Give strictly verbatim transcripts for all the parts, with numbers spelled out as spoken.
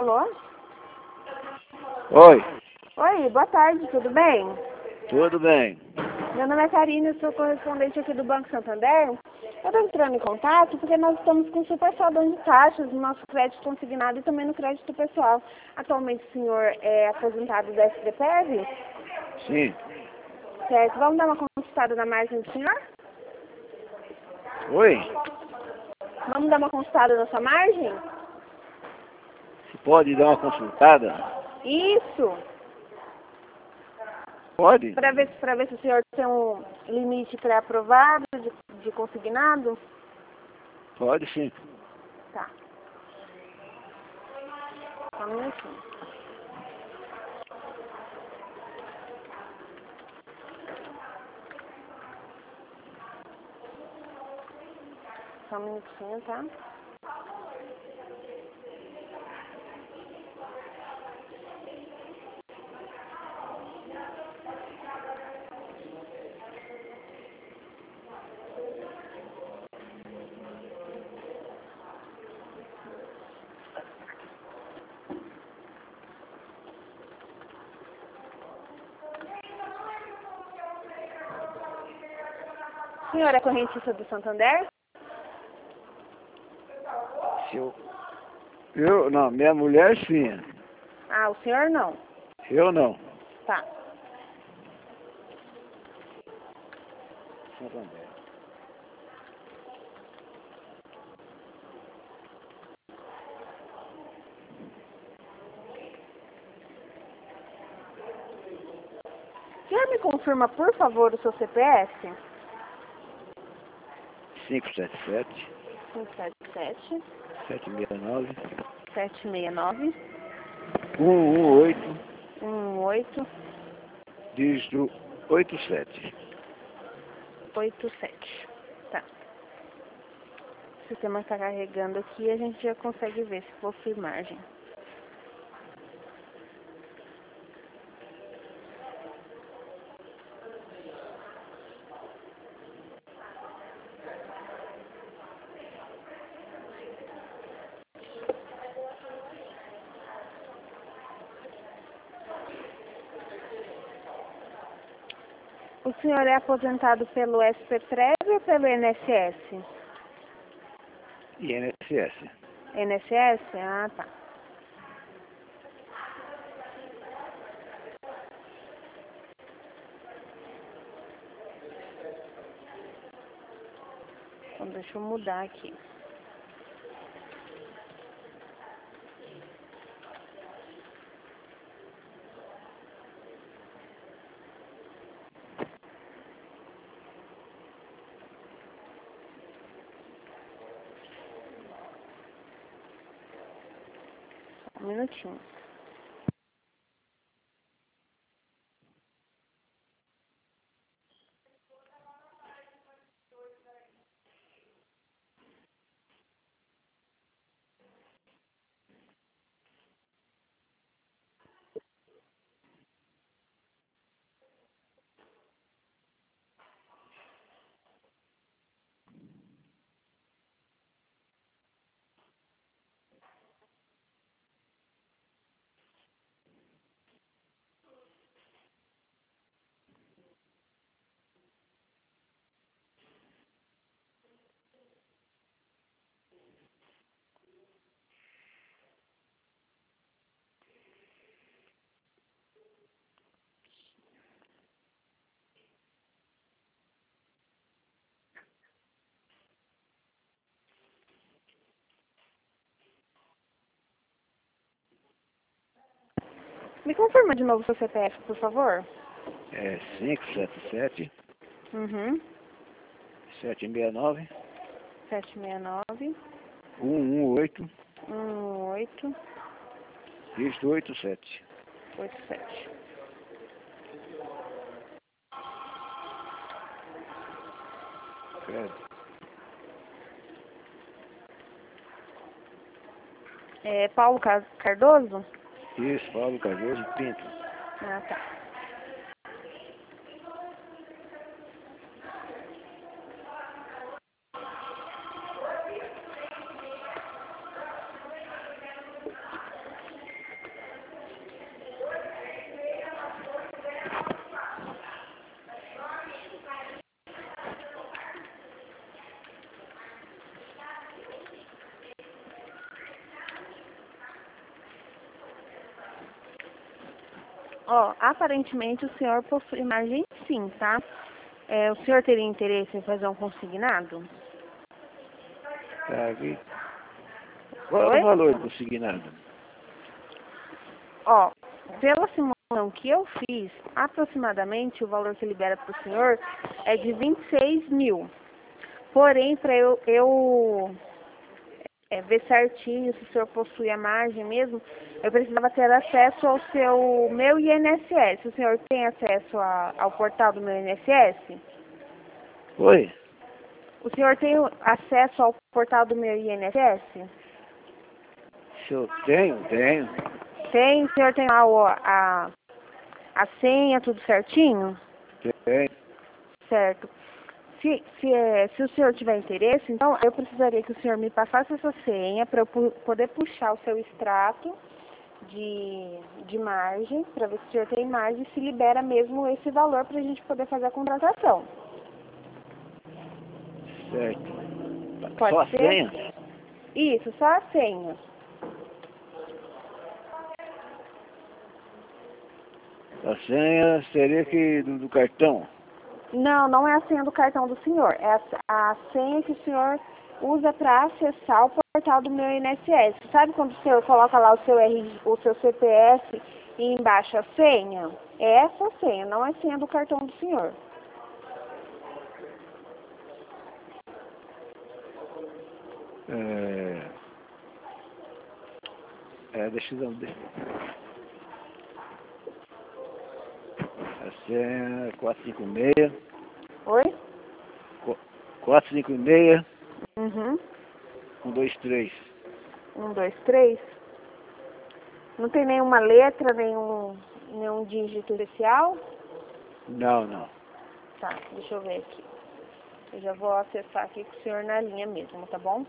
Alô? Oi, Oi, boa tarde, tudo bem? tudo bem? Meu nome é Karine, eu sou correspondente aqui do Banco Santander. Eu estou entrando em contato porque nós estamos com super saldão de taxas no nosso crédito consignado e também no crédito pessoal. Atualmente o senhor é aposentado da S D P E V? Sim. Certo, vamos dar uma consultada na margem do senhor? Oi, Vamos dar uma consultada na sua margem? você pode dar uma consultada? Isso! Pode? Para ver, para ver se o senhor tem um limite pré-aprovado de, de consignado? Pode sim. Tá. Só um minutinho. Só um minutinho, tá? O senhor é correntista do Santander? Se eu... eu, não, minha mulher sim. Ah, o senhor não. Eu não. Tá. Santander. O senhor me confirma, por favor, o seu C P F? cinco sete sete, cinco sete sete, sete seis nove, sete seis nove, um um oito, um oito dígito oito sete. oito sete. Tá. O sistema está carregando aqui e a gente já consegue ver se for firmagem. O senhor é aposentado pelo S P Prev ou pelo I N S S? I N S S. I N S S? Ah, tá. Então deixa eu mudar aqui. Um minutinho. Me confirma de novo o seu C P F, por favor. É cinco sete sete, Uhum. sete seis nove, sete seis nove, um um oito, um oito dígito oito sete. oito sete. Certo. É Paulo Ca- Cardoso? Isso, Paulo Cardoso Pinto. Ah, tá. Ó, aparentemente o senhor possui margem sim, tá? É, o senhor teria interesse em fazer um consignado? Tá aqui. Qual é o Oi? valor do consignado? Ó, pela simulação que eu fiz, aproximadamente o valor que libera para o senhor é de vinte e seis mil. Porém, para eu, eu é, ver certinho se o senhor possui a margem mesmo, eu precisava ter acesso ao seu meu I N S S. O senhor tem acesso a, ao portal do meu I N S S? Oi? O senhor tem acesso ao portal do meu I N S S? Se eu tenho, tenho. Tem? O senhor tem lá o, a, a senha, tudo certinho? Tenho. Certo. Se, se, é, se o senhor tiver interesse, então eu precisaria que o senhor me passasse essa senha para eu pu poder puxar o seu extrato de, de margem, para ver se o senhor tem margem e se libera mesmo esse valor para a gente poder fazer a contratação. Certo. Pode Só a ser? senha? Isso, só a senha. A senha seria que do, do cartão? Não, não é a senha do cartão do senhor. É a, a senha que o senhor usa para acessar o portal do meu I N S S. Sabe quando o senhor coloca lá o seu, R G, o seu C P F e embaixo a senha? É essa a senha, não é a senha do cartão do senhor. É, é deixa eu ver. A senha é quatro cinco seis. Oi? quatro cinco seis, Uhum. um dois três. Um, dois, três. Não tem nenhuma letra, nenhum, nenhum dígito especial? Não, não. Tá, deixa eu ver aqui. Eu já vou acessar aqui com o senhor na linha mesmo, tá bom?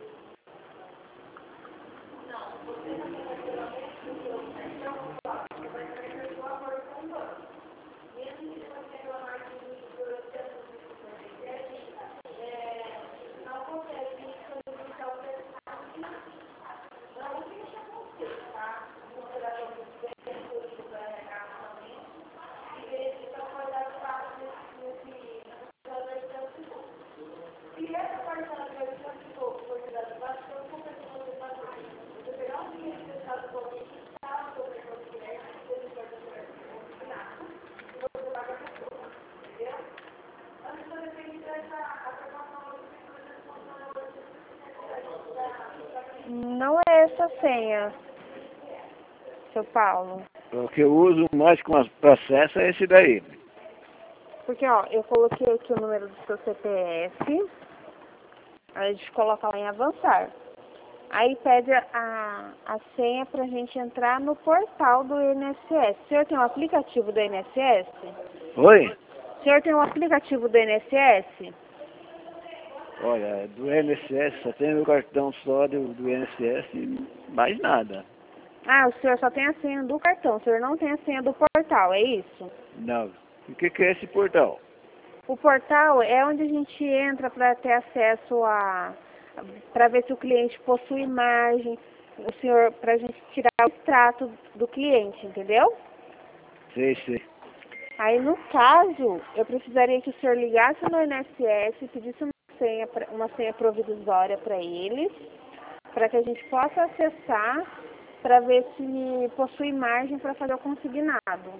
Não é essa a senha, seu Paulo. O que eu uso mais com as processos é esse daí. Porque, ó, eu coloquei aqui o número do seu C P F, aí a gente coloca lá em avançar. Aí pede a, a senha pra gente entrar no portal do I N S S. O senhor tem um aplicativo do I N S S? Oi? O senhor tem um aplicativo do I N S S? Olha, do I N S S só tem meu cartão só do, do I N S S, mais nada. Ah, o senhor só tem a senha do cartão, o senhor não tem a senha do portal, é isso? Não. O que, que é esse portal? O portal é onde a gente entra para ter acesso a, para ver se o cliente possui margem, o senhor, para a gente tirar o extrato do cliente, entendeu? Sei, sei. Aí, no caso, eu precisaria que o senhor ligasse no I N S S e pedisse uma senha, pra- uma senha provisória para eles, para que a gente possa acessar, para ver se possui margem para fazer o consignado.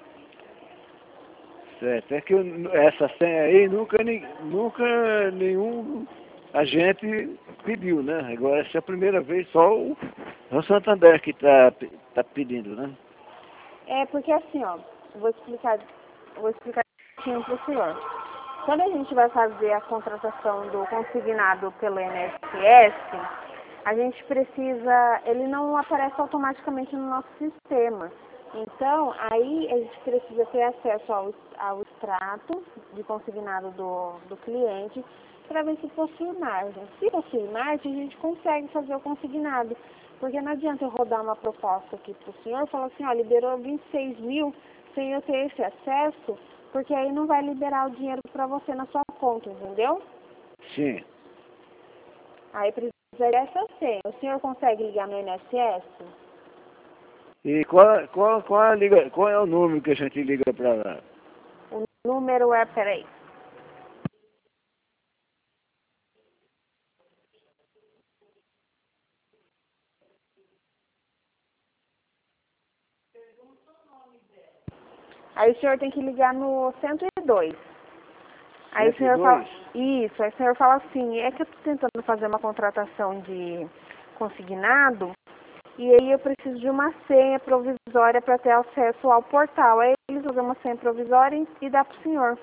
Certo. É que eu, essa senha aí nunca, ni- nunca nenhum agente pediu, né? Agora essa é a primeira vez, só o, o Santander que está tá pedindo, né? É porque assim, ó, eu vou explicar, eu vou explicar direitinho para o senhor. Quando a gente vai fazer a contratação do consignado pelo I N S S, a gente precisa, ele não aparece automaticamente no nosso sistema. Então, aí a gente precisa ter acesso ao, ao extrato de consignado do, do cliente para ver se possui margem. Se possui margem, a gente consegue fazer o consignado. Porque não adianta eu rodar uma proposta aqui para o senhor e falar assim, ó, liberou vinte e seis mil sem eu ter esse acesso, porque aí não vai liberar o dinheiro para você na sua conta, entendeu? Sim. Aí precisa dessa senha. O senhor consegue ligar no I N S S? E qual, qual, qual, a liga, qual é o número que a gente liga para lá? O número é, peraí. Aí o senhor tem que ligar no cento e dois. Aí o senhor fala, isso, aí o senhor fala assim, é que eu estou tentando fazer uma contratação de consignado, e aí eu preciso de uma senha provisória para ter acesso ao portal. Aí eles vão dar uma senha provisória e dá para o senhor.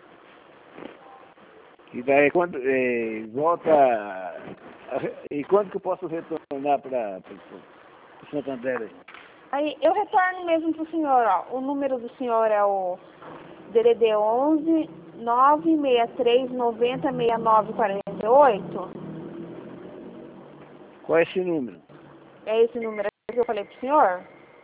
E daí quando eh, volta. E quando que eu posso retornar para o Santander aí? Aí eu retorno mesmo para o senhor, ó. O número do senhor é o D D D onze nove seis três nove zero seis nove quatro oito. Qual é esse número? É esse número que eu falei para o senhor?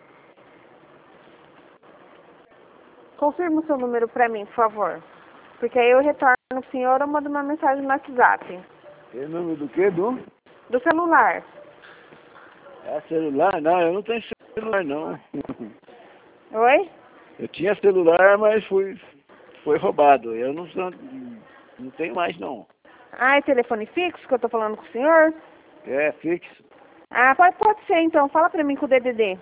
Confirma o seu número para mim, por favor. Porque aí eu retorno para o senhor ou mando uma mensagem no WhatsApp. É o número do quê, do? Do celular. É celular? Não, eu não tenho celular não. Oi? Eu tinha celular, mas fui, foi roubado. Eu não, sou- não tenho mais não. Ah, é telefone fixo que eu tô falando com o senhor? É fixo. Ah, pode, pode ser então. Fala pra mim com o D D D.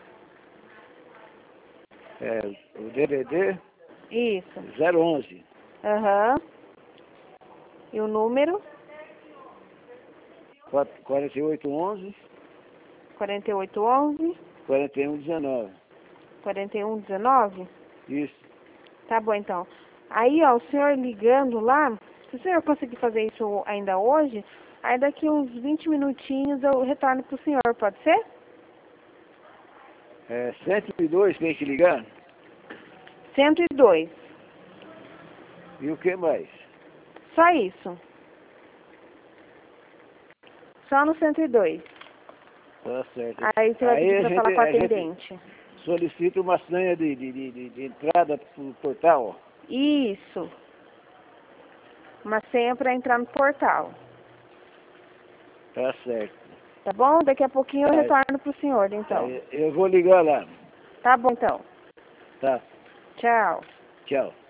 É o D D D Isso. zero onze. Aham. E o número? quarenta e oito onze, quarenta e oito onze, quarenta e um dezenove. quarenta e um dezenove? Isso. Tá bom então. Aí, ó, o senhor ligando lá, se o senhor conseguir fazer isso ainda hoje, aí daqui uns vinte minutinhos eu retorno pro senhor, pode ser? É cento e dois tem que ligar? cento e dois. E o que mais? Só isso. Só no cento e dois. Tá certo. Aí você vai Aí pedir a pra gente, falar com a a gente atendente. solicita uma senha de, de, de, de, de entrada pro portal. Isso. Uma senha para entrar no portal. Tá certo. Tá bom? Daqui a pouquinho eu Aí, retorno pro senhor, então. aí eu vou ligar lá. Tá bom, então. Tá. Tchau. Tchau.